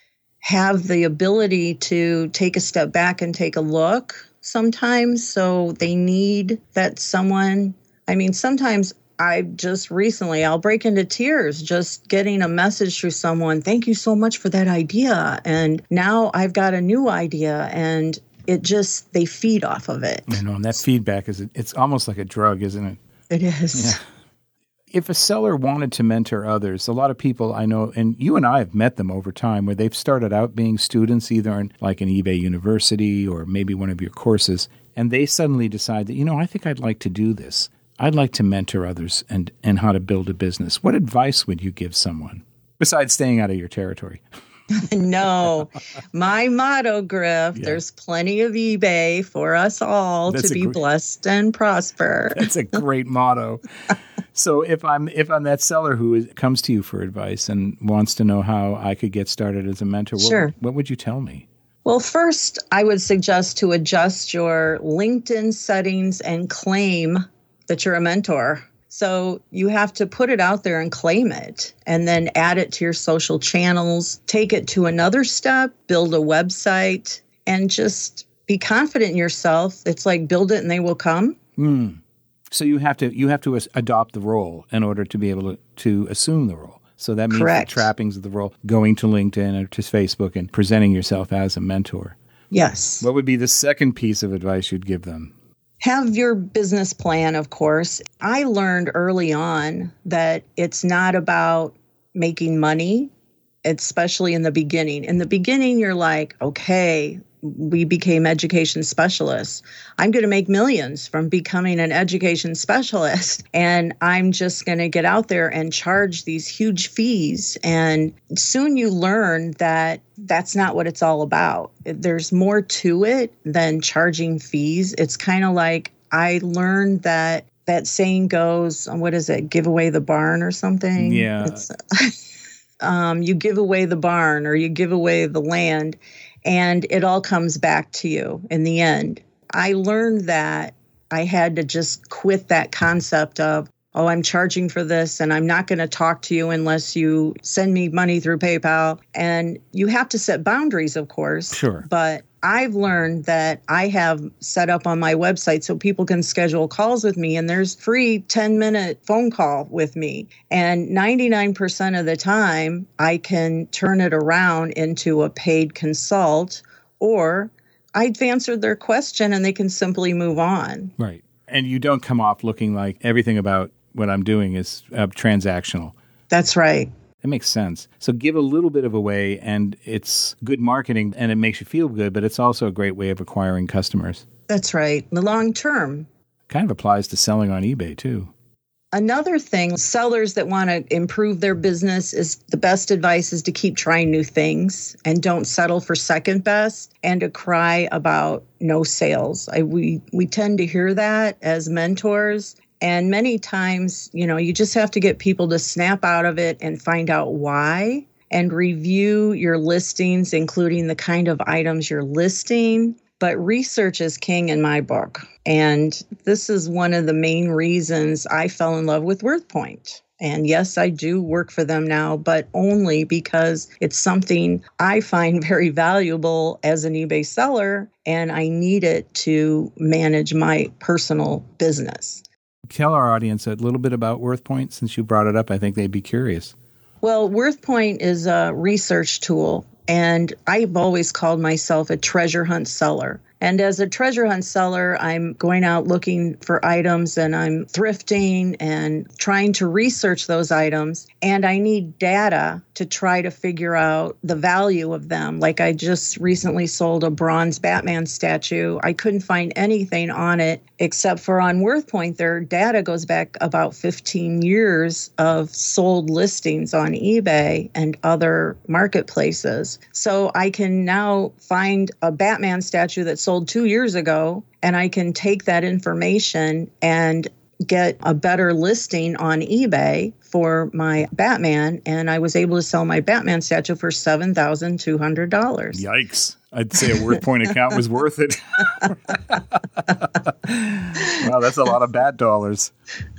have the ability to take a step back and take a look sometimes. So they need that someone, I mean, sometimes I just recently, I'll break into tears just getting a message through someone. Thank you so much for that idea. And now I've got a new idea, and it just, they feed off of it. I know, and that feedback is, it's almost like a drug, isn't it? It is. Yeah. If a seller wanted to mentor others, a lot of people I know, and you and I have met them over time, where they've started out being students either in like an eBay University or maybe one of your courses, and they suddenly decide that, you know, I think I'd like to do this. I'd like to mentor others and, and how to build a business. What advice would you give someone besides staying out of your territory? No, my motto, Griff, yeah. There's plenty of eBay for us all That's to be gr- blessed and prosper. That's a great motto. So if I'm if I'm that seller who is, comes to you for advice and wants to know how I could get started as a mentor, sure. what, what would you tell me? Well, first, I would suggest to adjust your LinkedIn settings and claim that you're a mentor. So you have to put it out there and claim it, and then add it to your social channels, take it to another step, build a website, and just be confident in yourself. It's like build it and they will come. Mm. So you have to you have to adopt the role in order to be able to, to assume the role. So that means Correct. The trappings of the role, going to LinkedIn or to Facebook and presenting yourself as a mentor. Yes. What would be the second piece of advice you'd give them? Have your business plan, of course. I learned early on that it's not about making money, especially in the beginning. In the beginning, you're like, okay, we became education specialists. I'm going to make millions from becoming an education specialist. And I'm just going to get out there and charge these huge fees. And soon you learn that that's not what it's all about. There's more to it than charging fees. It's kind of like I learned that that saying goes, what is it? Give away the barn or something? Yeah. It's, um, you give away the barn or you give away the land, and it all comes back to you in the end. I learned that I had to just quit that concept of, oh, I'm charging for this and I'm not going to talk to you unless you send me money through PayPal. And you have to set boundaries, of course. Sure. But I've learned that I have set up on my website so people can schedule calls with me, and there's free ten minute phone call with me. And ninety-nine percent of the time, I can turn it around into a paid consult, or I've answered their question and they can simply move on. Right. And you don't come off looking like everything about what I'm doing is uh, transactional. That's right. That makes sense. So give a little bit of away, and it's good marketing, and it makes you feel good, but it's also a great way of acquiring customers. That's right. The long term. Kind of applies to selling on eBay, too. Another thing, sellers that want to improve their business, is the best advice is to keep trying new things and don't settle for second best and to cry about no sales. I, we, we tend to hear that as mentors. And many times, you know, you just have to get people to snap out of it and find out why. and review your listings, including the kind of items you're listing. But research is king in my book. And this is one of the main reasons I fell in love with WorthPoint. And yes, I do work for them now, but only because it's something I find very valuable as an eBay seller, and I need it to manage my personal business. Tell our audience a little bit about WorthPoint. Since you brought it up, I think they'd be curious. Well, WorthPoint is a research tool. And I've always called myself a treasure hunt seller. And as a treasure hunt seller, I'm going out looking for items and I'm thrifting and trying to research those items. And I need data to try to figure out the value of them. Like I just recently sold a bronze Batman statue. I couldn't find anything on it except for on WorthPoint. Their data goes back about fifteen years of sold listings on eBay and other marketplaces. So I can now find a Batman statue that's sold two years ago, and I can take that information and get a better listing on eBay for my Batman, and I was able to sell my Batman statue for seven thousand two hundred dollars. Yikes. I'd say a WorthPoint account was worth it. Wow, that's a lot of bat dollars.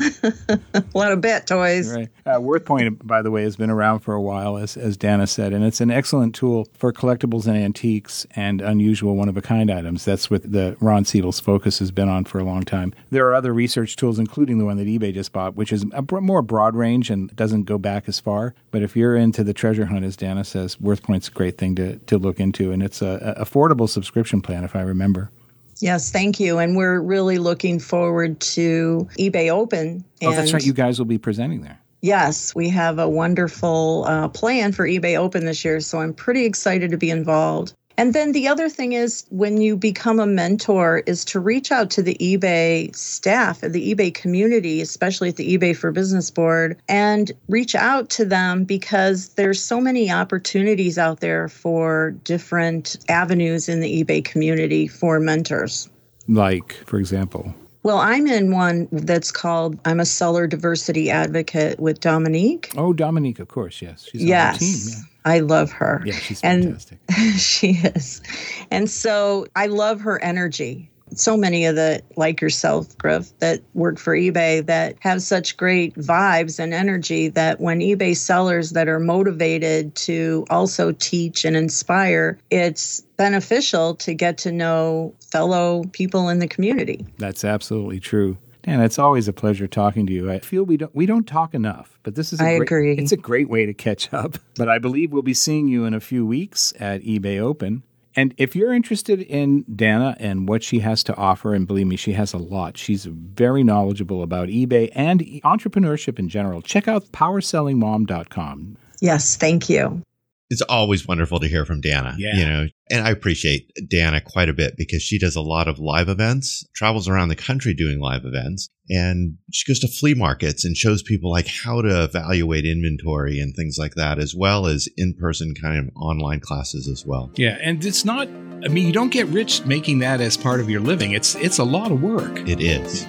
A lot of bat toys. Right. Uh, WorthPoint, by the way, has been around for a while, as, as Dana said, and it's an excellent tool for collectibles and antiques and unusual one-of-a-kind items. That's what the Ron Siedel's focus has been on for a long time. There are other research tools, including the one that eBay just bought, which is a br- more broad range and doesn't go back as far. But if you're into the treasure hunt, as Dana says, WorthPoint's a great thing to, to look into, and it's a, a affordable subscription plan, if I remember. Yes, thank you. And we're really looking forward to eBay Open. Oh, that's right. You guys will be presenting there. Yes, we have a wonderful uh, plan for eBay Open this year, so I'm pretty excited to be involved. And then the other thing is, when you become a mentor, is to reach out to the eBay staff and the eBay community, especially at the eBay for Business board, and reach out to them, because there's so many opportunities out there for different avenues in the eBay community for mentors. Like, for example? Well, I'm in one that's called, I'm a seller diversity advocate with Dominique. Oh, Dominique, of course, yes. She's yes. on the team. Yeah. I love her. Yeah, she's and fantastic. She is. And so I love her energy. So many of the, like yourself, Griff, that work for eBay that have such great vibes and energy that when eBay sellers that are motivated to also teach and inspire, it's beneficial to get to know fellow people in the community. That's absolutely true. Dan, it's always a pleasure talking to you. I feel we don't we don't talk enough, but this is a I great, agree. It's a great way to catch up. But I believe we'll be seeing you in a few weeks at eBay Open. And if you're interested in Dana and what she has to offer, and believe me, she has a lot. She's very knowledgeable about eBay and entrepreneurship in general. Check out power selling mom dot com. Yes, thank you. It's always wonderful to hear from Dana, yeah. you know, and I appreciate Dana quite a bit because she does a lot of live events, travels around the country doing live events, and she goes to flea markets and shows people like how to evaluate inventory and things like that, as well as in-person kind of online classes as well. Yeah. And it's not, I mean, you don't get rich making that as part of your living. It's, it's a lot of work. It is.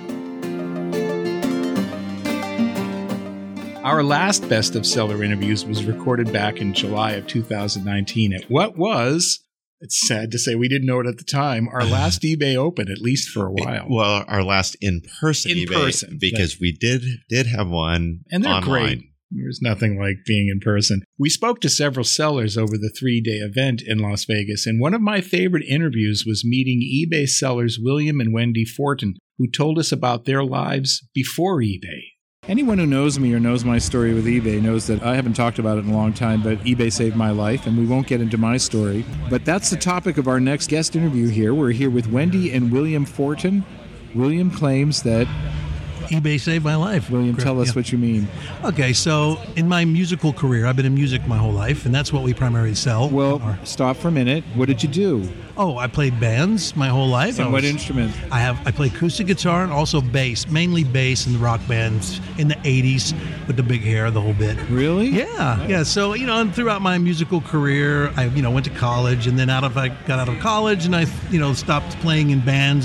Our last Best of Seller interviews was recorded back in July of two thousand nineteen at what was, it's sad to say we didn't know it at the time, our last eBay Open, at least for a while. Well, our last in-person in eBay, person, because right. we did did have one and they're online. Great. There's nothing like being in person. We spoke to several sellers over the three-day event in Las Vegas, and one of my favorite interviews was meeting eBay sellers William and Wendy Fortin, who told us about their lives before eBay. Anyone who knows me or knows my story with eBay knows that I haven't talked about it in a long time, but eBay saved my life, and we won't get into my story. But that's the topic of our next guest interview here. We're here with Wendy and William Fortin. William claims that eBay saved my life. William, Griff, tell us yeah. what you mean. Okay, so in my musical career, I've been in music my whole life, and that's what we primarily sell. Well, Or, stop for a minute. What did you do? oh, I played bands my whole life. And I what was- instrument? I have I play acoustic guitar and also bass, mainly bass in the rock bands in the eighties with the big hair, the whole bit. Really? Yeah, yeah. So you know, and throughout my musical career, I you know went to college, and then out of I got out of college, and I you know stopped playing in bands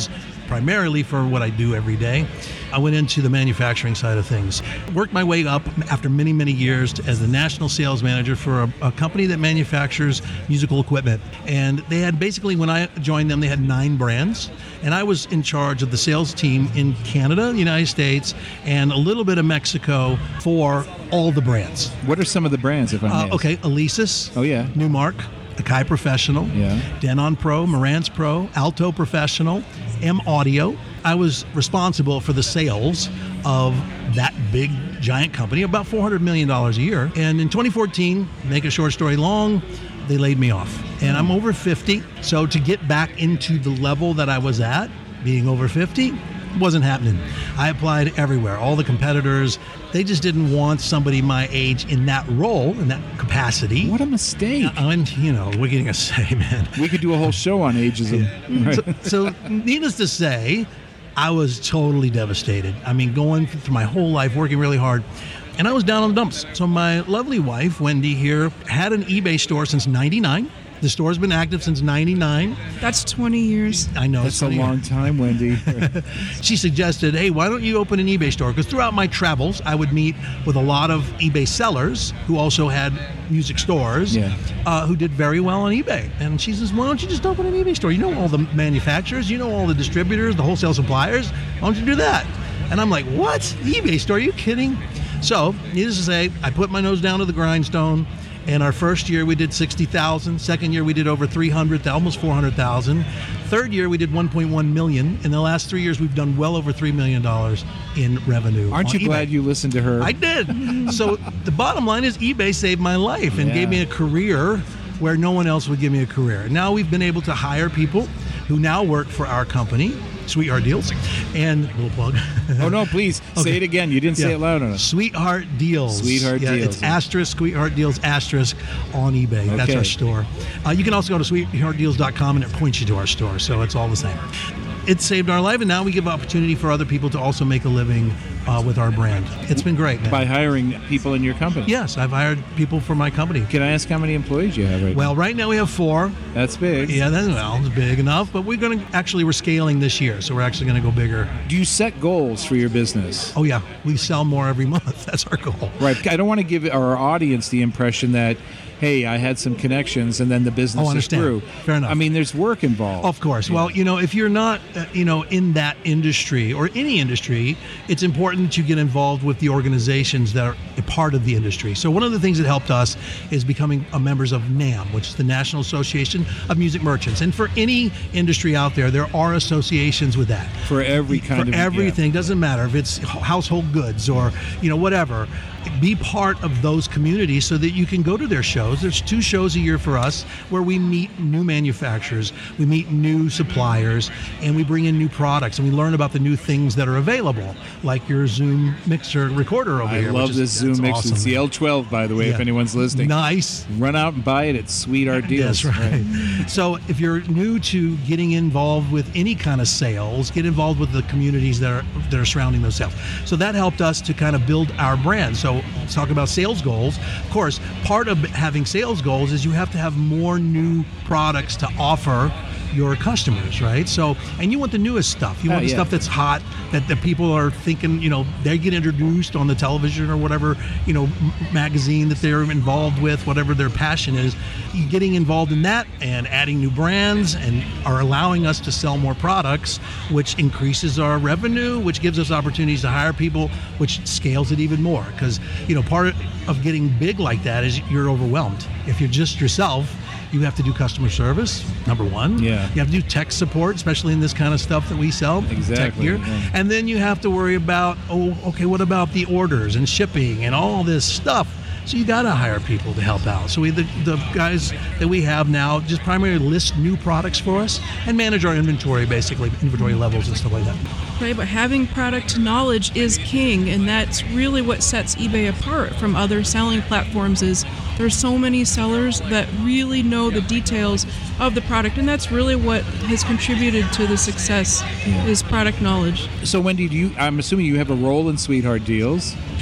primarily for what I do every day. I went into the manufacturing side of things. Worked my way up after many, many years to, as the national sales manager for a, a company that manufactures musical equipment. And they had basically, when I joined them, they had nine brands. And I was in charge of the sales team in Canada, the United States, and a little bit of Mexico for all the brands. What are some of the brands, if I may? Uh, okay, Alesis. Oh, yeah. Newmark. Akai Professional, yeah. Denon Pro, Marantz Pro, Alto Professional, M Audio. I was responsible for the sales of that big giant company, about four hundred million dollars a year. And in twenty fourteen, make a short story long, they laid me off. And I'm over fifty, so to get back into the level that I was at, being over fifty, wasn't happening. I applied everywhere. All the competitors, they just didn't want somebody my age in that role, in that capacity. What a mistake. And, you know, what are you going to say, man? We could do a whole show on ageism. Right. So, so, needless to say, I was totally devastated. I mean, going through my whole life, working really hard, and I was down on the dumps. So my lovely wife, Wendy here, had an eBay store since ninety-nine. The store's been active since ninety-nine. That's twenty years. I know. That's a long years. time, Wendy. She suggested, hey, why don't you open an eBay store? Because throughout my travels, I would meet with a lot of eBay sellers who also had music stores yeah. uh, who did very well on eBay. And she says, why don't you just open an eBay store? You know all the manufacturers, you know all the distributors, the wholesale suppliers. Why don't you do that? And I'm like, what? eBay store? Are you kidding? So, needless to say, I put my nose down to the grindstone. And our first year we did sixty thousand. Second year we did over three hundred, almost four hundred thousand. Third year we did one point one million. In the last three years we've done well over three million dollars in revenue. Aren't you eBay. glad you listened to her? I did. So the bottom line is eBay saved my life and yeah. gave me a career where no one else would give me a career. Now we've been able to hire people who now work for our company, Sweetheart Deals, and a little plug. Oh no, please okay. say it again. You didn't yeah. say it loud enough. Sweetheart Deals. Sweetheart yeah, Deals. It's asterisk Sweetheart Deals asterisk on eBay. Okay. That's our store. Uh, you can also go to sweetheart deals dot com and it points you to our store. So it's all the same. It saved our life, and now we give opportunity for other people to also make a living uh, with our brand. It's been great, man. By hiring people in your company? Yes, I've hired people for my company. Can I ask how many employees you have right well, now? Well, right now we have four. That's big. Yeah, that's well, it's big enough, but we're going to actually, we're scaling this year, so we're actually going to go bigger. Do you set goals for your business? Oh, yeah. We sell more every month. That's our goal. Right. I don't want to give our audience the impression that, hey, I had some connections and then the business oh, understand. grew. Fair enough. I mean, there's work involved. Of course. Yeah. Well, you know, if you're not, uh, you know, in that industry or any industry, it's important that you get involved with the organizations that are a part of the industry. So one of the things that helped us is becoming a members of NAMM, which is the National Association of Music Merchants. And for any industry out there, there are associations with that. For every kind for of... For everything. Yeah. Doesn't matter if it's household goods or, you know, whatever. Be part of those communities so that you can go to their shows. There's two shows a year for us where we meet new manufacturers, we meet new suppliers, and we bring in new products, and we learn about the new things that are available, like your Zoom mixer recorder over I here. I love which this is, Zoom mixer. awesome. It's the L twelve, by the way, yeah. if anyone's listening. Nice. Run out and buy it at Sweetheart Deals. That's right. right. So if you're new to getting involved with any kind of sales, get involved with the communities that are that are surrounding those sales. So that helped us to kind of build our brand. So let's talk about sales goals. Of course, part of having sales goals is you have to have more new products to offer your customers, right? So, and you want the newest stuff. You want oh, the yeah. stuff that's hot, that the people are thinking, you know, they get introduced on the television or whatever, you know, m- magazine that they're involved with, whatever their passion is. You're getting involved in that and adding new brands and are allowing us to sell more products, which increases our revenue, which gives us opportunities to hire people, which scales it even more. Because, you know, part of getting big like that is you're overwhelmed. If you're just yourself, you have to do customer service, number one. Yeah. You have to do tech support, especially in this kind of stuff that we sell, exactly. tech gear. Yeah. And then you have to worry about, oh, okay, what about the orders and shipping and all this stuff? So you got to hire people to help out. So we, the, the guys that we have now just primarily list new products for us and manage our inventory, basically, inventory levels and stuff like that. Right, but having product knowledge is king, and that's really what sets eBay apart from other selling platforms. Is there's so many sellers that really know the details of the product, and that's really what has contributed to the success yeah. is product knowledge. So Wendy, do you, I'm assuming you have a role in Sweetheart Deals.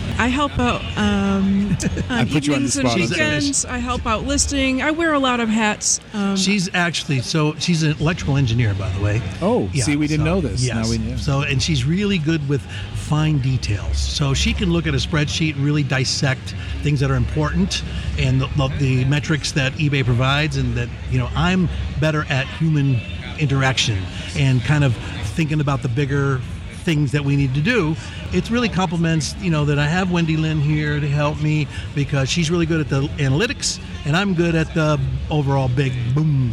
I help out um, on put you on the evenings and spot, I'm weekends. I help out listing. I wear a lot of hats. Um, She's actually, so she's an electrical engineer, by the way. Oh, see, we didn't so, know this. Yes. Now we know. So, and she's really good with fine details. So she can look at a spreadsheet and really dissect things that are important and the, the metrics that eBay provides, and that, you know, I'm better at human interaction and kind of thinking about the bigger things that we need to do. It really complements, you know, that I have Wendy Lynn here to help me, because she's really good at the analytics and I'm good at the overall big boom.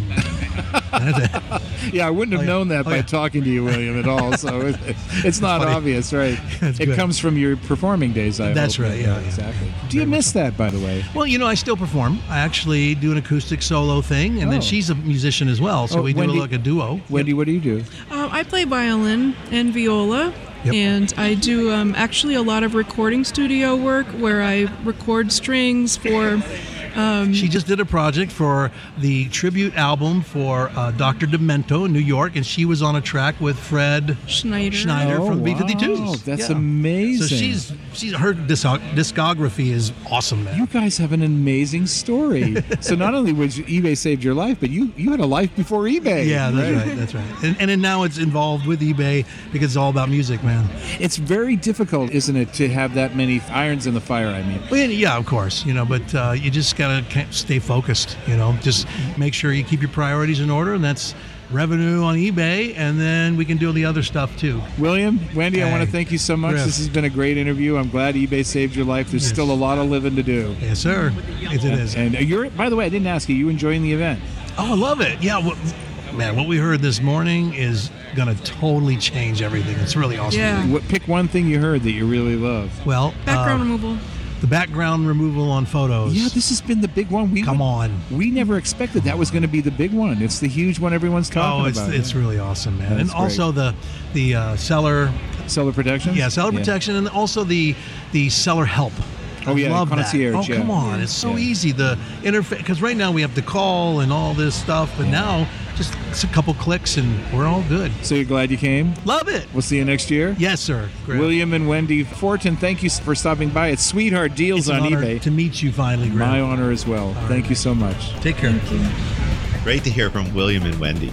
Yeah, I wouldn't have Oh, yeah. known that Oh, by yeah. talking to you, William, at all. So it, it's not funny. obvious, right? That's It good. comes from your performing days, I That's hope. right, yeah, yeah. Exactly. Do you miss that, by the way? Well, you know, I still perform. I actually do an acoustic solo thing, and Oh. then she's a musician as well, so Oh, we do Wendy- like a duo. Wendy, what do you do? um, I play violin and viola. Yep. And I do um, actually a lot of recording studio work where I record strings for. Um, She just did a project for the tribute album for uh, Doctor Demento in New York, and she was on a track with Fred Schneider. Schneider Oh, from B wow. fifty-twos. That's Yeah. amazing. So she's she's her discog- discography is awesome, man. You guys have an amazing story. So not only was eBay saved your life, but you you had a life before eBay. Yeah, that's right. That's right. And, and then now it's involved with eBay because it's all about music, man. It's very difficult, isn't it, to have that many irons in the fire? I mean, Well, yeah, of course, you know, but uh, you just gotta stay focused. You know, just make sure you keep your priorities in order, and that's revenue on eBay, and then we can do the other stuff too. William, Wendy, I Hey, want to thank you so much. Griff. This has been a great interview. I'm glad eBay saved your life. There's Yes. still a lot of living to do. Yes, sir. Yes, it is. And you're, by the way, I didn't ask you. You enjoying the event? Oh, I love it. Yeah, what, man, what we heard this morning is gonna totally change everything. It's really awesome. Yeah. What, pick one thing you heard that you really love. Well, Background uh, removal. the background removal on photos. Yeah, this has been the big one. We Come on. We never expected that was going to be the big one. It's the huge one everyone's talking Oh, it's about. it's really awesome, man. That's And also the the uh, seller, Seller protection? yeah, seller protection, and also the the seller help. Oh, I yeah, love concierge, that. Oh, yeah. come on, it's so Yeah. easy. The interface, because right now we have to call and all this stuff, but now just it's a couple clicks and we're all good. So you're glad you came? Love it. We'll see you next year. Yes, sir. Griff. William and Wendy Fortin, thank you for stopping by. It's Sweetheart Deals It's an on honor eBay. to meet you finally, Griff. My honor as well. All Thank right. you so much. Take care. Great to hear from William and Wendy.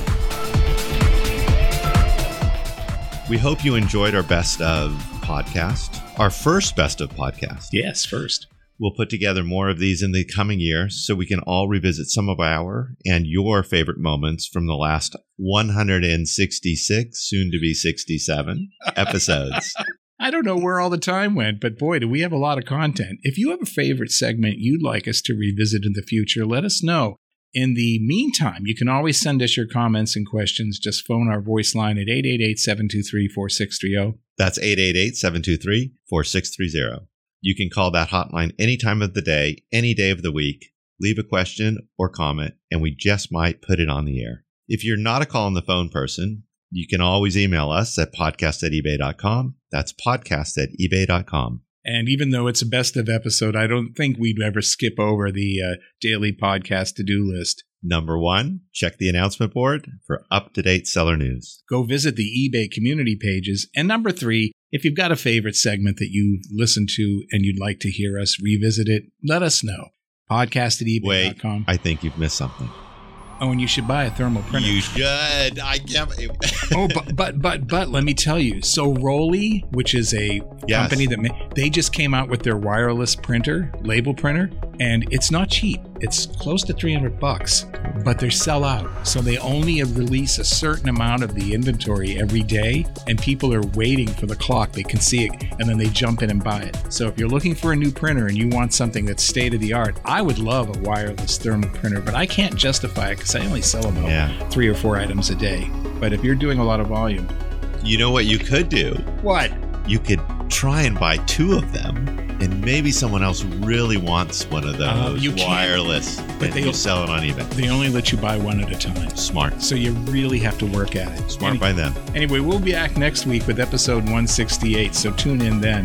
We hope you enjoyed our best of podcast, our first best of podcast. Yes, first. We'll put together more of these in the coming year so we can all revisit some of our and your favorite moments from the last one hundred sixty-six, soon to be sixty-seven episodes. I don't know where all the time went, but boy, do we have a lot of content. If you have a favorite segment you'd like us to revisit in the future, let us know. In the meantime, you can always send us your comments and questions. Just phone our voice line at eight eight eight, seven two three, four six three zero. That's eight eight eight, seven two three, four six three zero. You can call that hotline any time of the day, any day of the week. Leave a question or comment, and we just might put it on the air. If you're not a call on the phone person, you can always email us at podcast at ebay dot com. That's podcast at ebay dot com. And even though it's a best of episode, I don't think we'd ever skip over the uh, daily podcast to-do list. Number one, check the announcement board for up-to-date seller news. Go visit the eBay community pages. And number three, if you've got a favorite segment that you listen to and you'd like to hear us revisit it, let us know. podcast at ebay dot com. Wait, I think you've missed something. Oh, and you should buy a thermal printer. You should. I can't. oh, but, but, but, but, let me tell you. So Rolly, which is a Yes. company that ma- they just came out with their wireless printer, label printer, and it's not cheap. It's close to three hundred bucks, but they're sell out. So they only release a certain amount of the inventory every day, and people are waiting for the clock. They can see it, and then they jump in and buy it. So if you're looking for a new printer and you want something that's state of the art, I would love a wireless thermal printer, but I can't justify it because I only sell about Yeah. three or four items a day. But if you're doing a lot of volume, You know what you could do? what? You could try and buy two of them, and maybe someone else really wants one of those Uh, you can't. wireless, But and they- you sell it on eBay. They only let you buy one at a time. Smart. So you really have to work at it. Smart Any- by them. Anyway, we'll be back next week with episode one sixty-eight, so tune in then.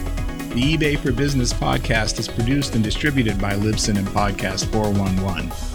The eBay for Business podcast is produced and distributed by Libsyn and Podcast four one one.